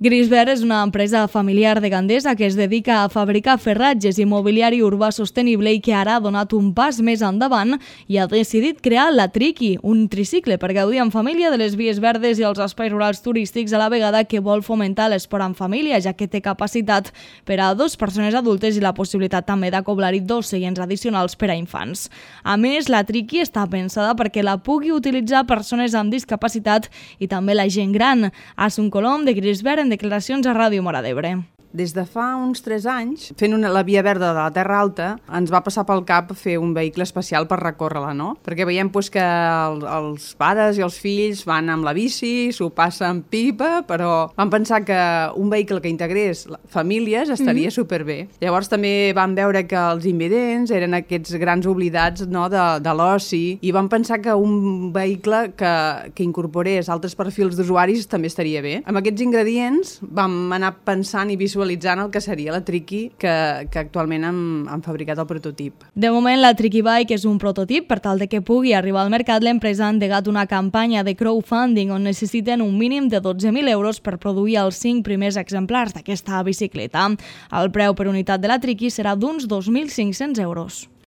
Grisbert és una empresa familiar de Gandesa que es dedica a fabricar ferratges i mobiliari urbà sostenible i que ara ha donat un pas més endavant i ha decidit crear la Triqui, un tricicle per gaudir en família de les vies verdes i els espais rurals turístics a la vegada que vol fomentar l'esport en família, ja que té capacitat per a 2 persones adultes i la possibilitat també d'acoblar-hi 2 seients addicionals per a infants. A més, la Triqui està pensada perquè la pugui utilitzar persones amb discapacitat i també la gent gran. Asun Colom, de Grisbert, en declaracions a Ràdio Móra d'Ebre. Des de fa uns 3 anys, fent la via verda de la Terra Alta, ens va passar pel cap fer un vehicle especial per recórrer-la, no? Perquè veiem que els pares i els fills van amb la bici, s'ho passen pipa, però vam pensar que un vehicle que integrés famílies estaria superbé. Llavors també vam veure que els invidents eren aquests grans oblidats, no, de l'oci, i vam pensar que un vehicle que incorporés altres perfils d'usuaris també estaria bé. Amb aquests ingredients vam anar pensant i visualitzant el que seria la Triqui que actualment han fabricat el prototip. De moment, la Triqui Bike és un prototip. Per tal de que pugui arribar al mercat, l'empresa ha endegat una campanya de crowdfunding on necessiten un mínim de 12.000 euros per produir els 5 primers exemplars d'aquesta bicicleta. El preu per unitat de la Triqui serà d'uns 2.500 euros.